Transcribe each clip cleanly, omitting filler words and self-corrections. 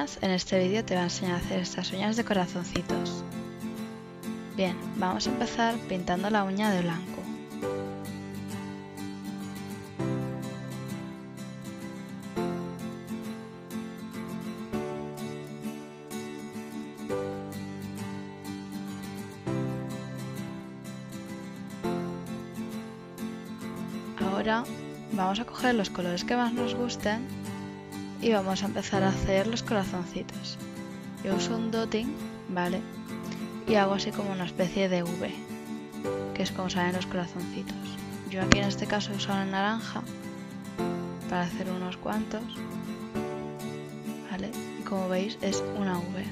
uñas, en este vídeo te voy a enseñar a hacer estas uñas de corazoncitos. Bien, vamos a empezar pintando la uña de blanco. Ahora vamos a coger los colores que más nos gusten y vamos a empezar a hacer los corazoncitos. Yo uso un dotting, ¿vale? Y hago así como una especie de V, que es como salen los corazoncitos. Yo aquí en este caso he usado el naranja para hacer unos cuantos, ¿vale? Y como veis es una V.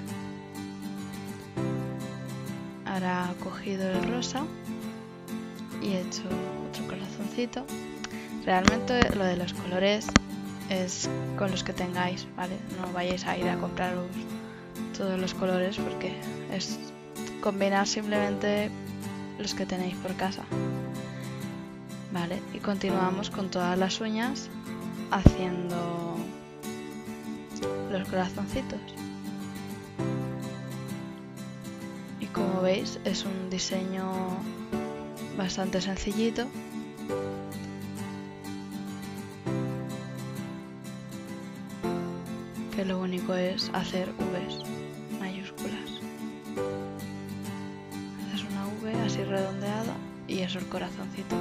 Ahora he cogido el rosa y he hecho otro corazoncito. Realmente lo de los colores es con los que tengáis, ¿vale? No vayáis a ir a compraros todos los colores porque es combinar simplemente los que tenéis por casa, ¿vale? Y continuamos con todas las uñas haciendo los corazoncitos. Y como veis es un diseño bastante sencillito. Que lo único es hacer V's mayúsculas. Haces una V así redondeada y eso es el corazoncito.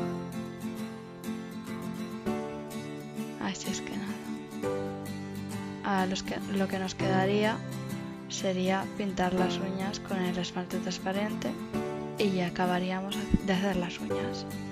Así es que nada. Ahora lo que nos quedaría sería pintar las uñas con el esmalte transparente y ya acabaríamos de hacer las uñas.